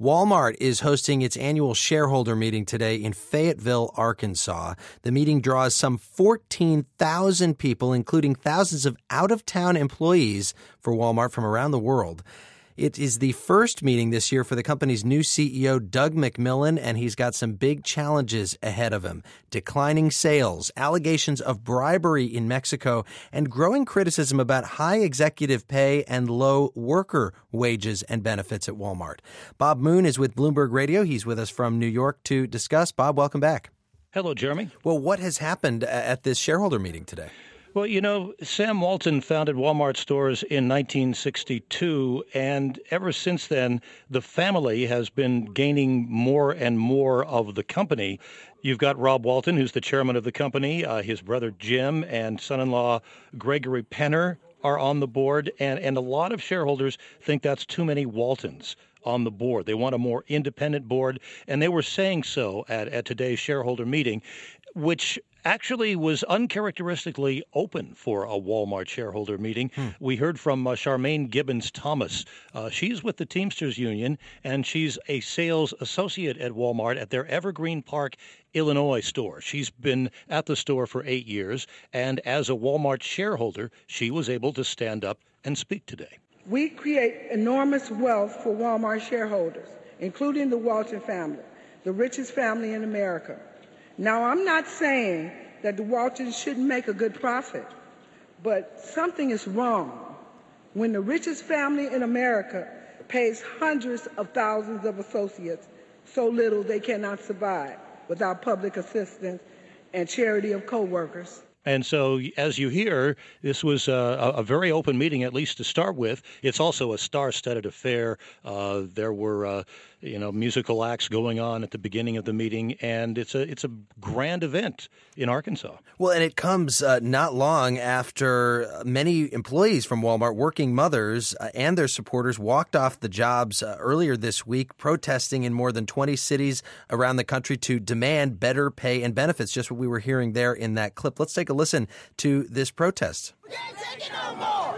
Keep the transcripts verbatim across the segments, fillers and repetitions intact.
Walmart is hosting its annual shareholder meeting today in Fayetteville, Arkansas. The meeting draws some fourteen thousand people, including thousands of out-of-town employees for Walmart from around the world. It is the first meeting this year for the company's new C E O, Doug McMillon, and he's got some big challenges ahead of him. Declining sales, allegations of bribery in Mexico, and growing criticism about high executive pay and low worker wages and benefits at Walmart. Bob Moon is with Bloomberg Radio. He's with us from New York to discuss. Bob, welcome back. Hello, Jeremy. Well, what has happened at this shareholder meeting today? Well, you know, Sam Walton founded Walmart stores in nineteen sixty-two, and ever since then, the family has been gaining more and more of the company. You've got Rob Walton, who's the chairman of the company. Uh, his brother Jim and son-in-law Gregory Penner are on the board, and, and a lot of shareholders think that's too many Waltons on the board. They want a more independent board, and they were saying so at, at today's shareholder meeting, which actually was uncharacteristically open for a Walmart shareholder meeting. Hmm. We heard from uh, Charmaine Gibbons-Thomas. Uh, she's with the Teamsters Union, and she's a sales associate at Walmart at their Evergreen Park, Illinois store. She's been at the store for eight years, and as a Walmart shareholder, she was able to stand up and speak today. We create enormous wealth for Walmart shareholders, including the Walton family, the richest family in America. Now, I'm not saying that the Waltons shouldn't make a good profit, but something is wrong when the richest family in America pays hundreds of thousands of associates so little they cannot survive without public assistance and charity of co-workers. And so, as you hear, this was a, a very open meeting, at least to start with. It's also a star-studded affair. Uh, there were, uh, you know, musical acts going on at the beginning of the meeting, and it's a it's a grand event in Arkansas. Well, and it comes uh, not long after many employees from Walmart, working mothers, uh, and their supporters walked off the jobs uh, earlier this week, protesting in more than twenty cities around the country to demand better pay and benefits, just what we were hearing there in that clip. Let's take a listen to this protest. We can't take it no more.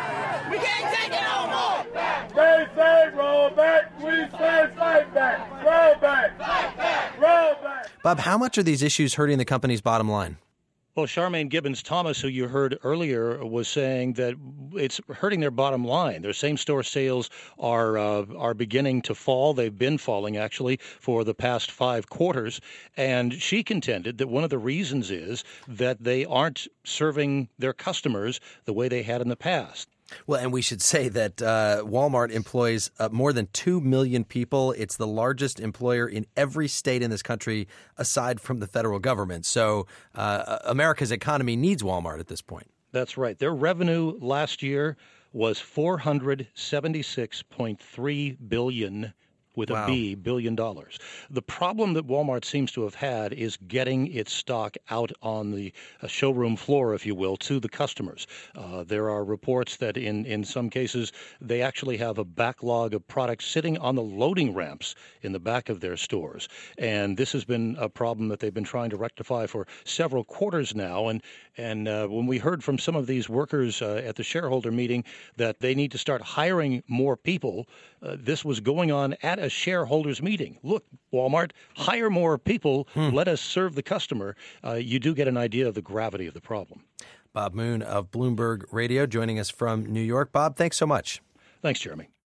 We can't take it no more. They say roll back. We say fight back. Roll back. Fight back. Roll back. Bob, how much are these issues hurting the company's bottom line? Well, Charmaine Gibbons-Thomas, who you heard earlier, was saying that it's hurting their bottom line. Their same-store sales are uh, are beginning to fall. They've been falling, actually, for the past five quarters. And she contended that one of the reasons is that they aren't serving their customers the way they had in the past. Well, and we should say that uh, Walmart employs uh, more than two million people. It's the largest employer in every state in this country, aside from the federal government. So uh, America's economy needs Walmart at this point. That's right. Their revenue last year was four hundred seventy-six point three billion dollars. With Wow. a B, billion dollars. The problem that Walmart seems to have had is getting its stock out on the uh, showroom floor, if you will, to the customers. Uh, there are reports that in, in some cases they actually have a backlog of products sitting on the loading ramps in the back of their stores. And this has been a problem that they've been trying to rectify for several quarters now. And, and uh, when we heard from some of these workers uh, at the shareholder meeting that they need to start hiring more people, uh, this was going on at a shareholders meeting. Look, Walmart, hire more people. Hmm. Let us serve the customer. Uh, you do get an idea of the gravity of the problem. Bob Moon of Bloomberg Radio joining us from New York. Bob, thanks so much. Thanks, Jeremy.